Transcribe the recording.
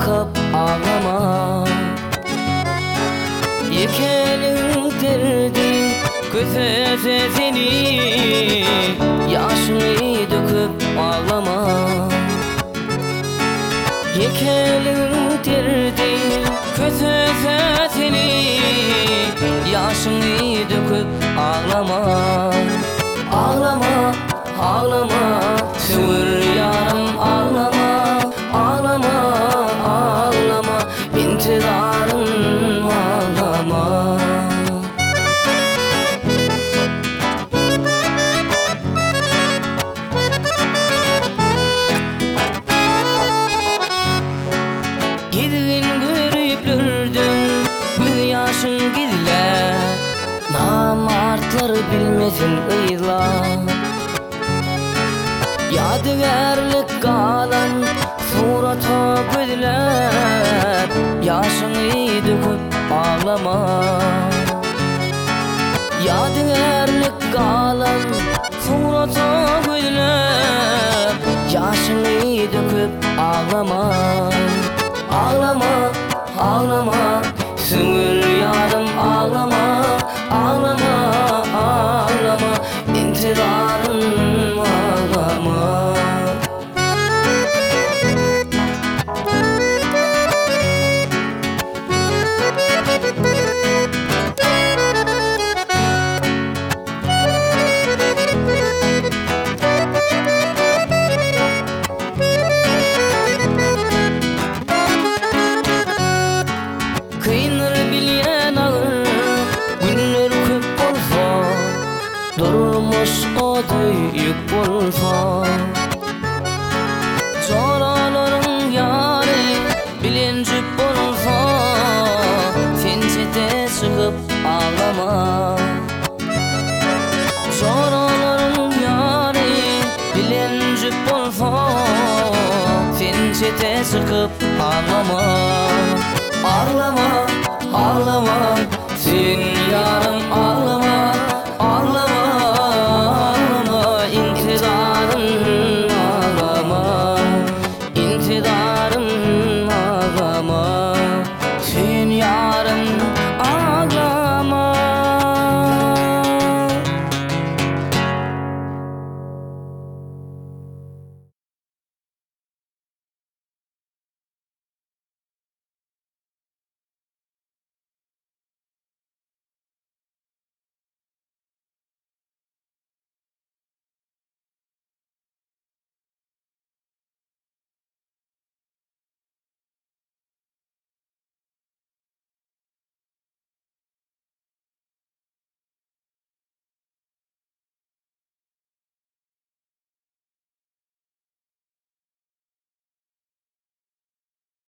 bakıp ağlama. Yekelin derdi kötüse seni, yaşını döküp ağlama. Yekelin derdi kötüse seni, yaşını döküp ağlama. Ağlama, ağlama, sığır yarım ağlama. Ağlama, ağlama, intidarım ağlama. Gidin görüplürdün, bir yaşın gidile. Namartlar bilmesin ıyla. Yadigarlık kalan surata gözler, yaşını döküp ağlama. Yadigarlık kalan surata gözler, yaşını döküp ağlama. Ağlama, ağlama, sığır yarım ağlama. Ağlama, ağlama, intidarım ağlama. Kıyınır bilyen ağır, günler köp bolsa, durmuş o büyük bolsa. Çoraların yari bilinci bolsa, sinçete çıkıp ağlama. Çoraların yari bilinci bolsa, sinçete çıkıp ağlama. Ağlama, ağlama, sen yarım ağlama.